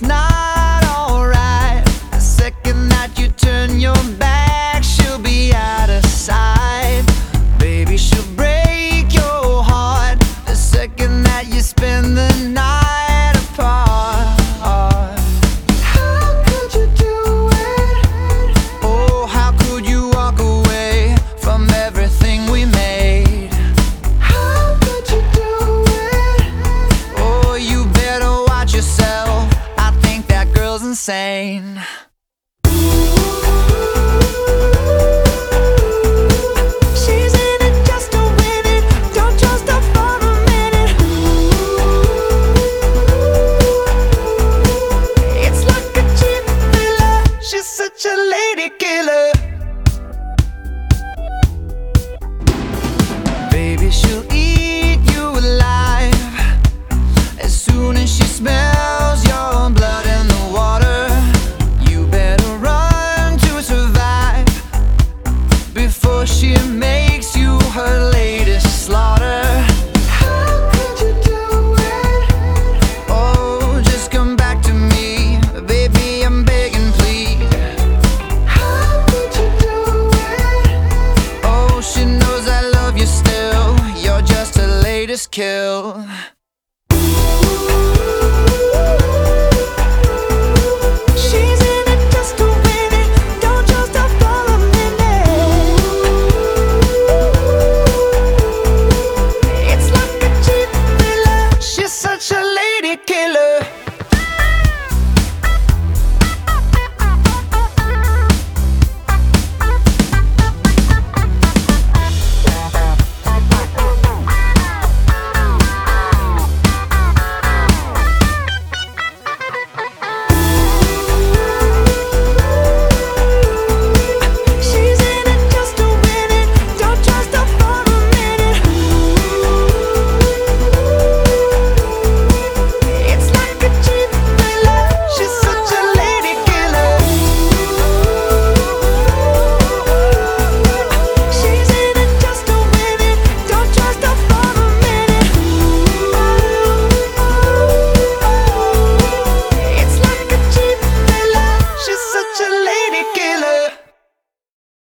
it's not alright. The second that you turn your back, she'll be out of sight. Baby, she'll break your heart the second that you spend the night apart. How could you do it? Oh, how could you walk away from everything we made? How could you do it? Oh, you better watch yourself. I think that girl's insane. She's in it just to win it. Don't trust her for a minute. It's like a cheap thriller. She's such a lady killer. Baby, she'll eat you alive as soon as she smells your blood in the water. You better run to survive before she makes you her latest slaughter. How could you do it? Oh, just come back to me, baby, I'm begging, please. How could you do it? Oh, she knows I love you still. You're just her latest kill.